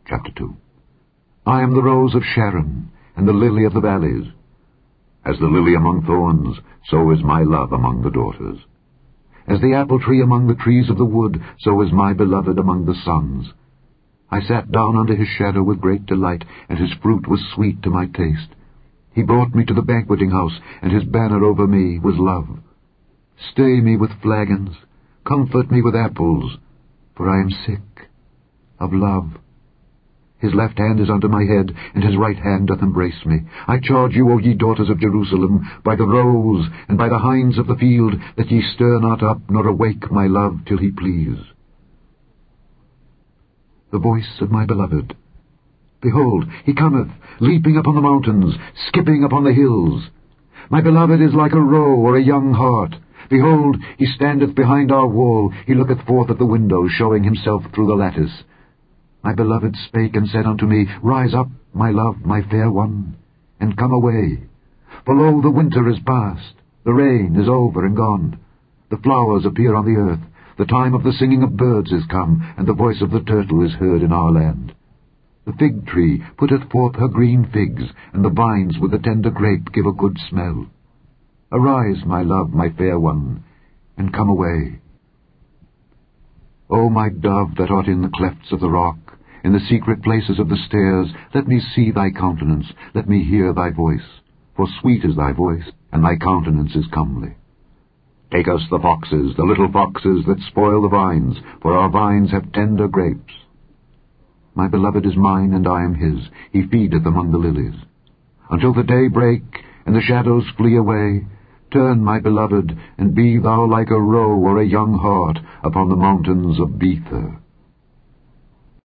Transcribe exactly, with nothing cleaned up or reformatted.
Chapter two. I am the rose of Sharon, and the lily of the valleys. As the lily among thorns, so is my love among the daughters. As the apple tree among the trees of the wood, so is my beloved among the sons. I sat down under his shadow with great delight, and his fruit was sweet to my taste. He brought me to the banqueting house, and his banner over me was love. Stay me with flagons, comfort me with apples, for I am sick of love. His left hand is under my head, and his right hand doth embrace me. I charge you, O ye daughters of Jerusalem, by the roes and by the hinds of the field, that ye stir not up, nor awake my love till he please. The voice of my beloved. Behold, he cometh, leaping upon the mountains, skipping upon the hills. My beloved is like a roe or a young hart. Behold, he standeth behind our wall, he looketh forth at the window, showing himself through the lattice. My beloved spake and said unto me, Rise up, my love, my fair one, and come away. For lo, the winter is past, the rain is over and gone. The flowers appear on the earth, the time of the singing of birds is come, and the voice of the turtle is heard in our land. The fig tree putteth forth her green figs, and the vines with the tender grape give a good smell. Arise, my love, my fair one, and come away. O my dove that art in the clefts of the rock, in the secret places of the stairs, let me see thy countenance, let me hear thy voice. For sweet is thy voice, and thy countenance is comely. Take us the foxes, the little foxes that spoil the vines, for our vines have tender grapes. My beloved is mine, and I am his. He feedeth among the lilies. Until the day break, and the shadows flee away, turn, my beloved, and be thou like a roe or a young hart upon the mountains of Bether.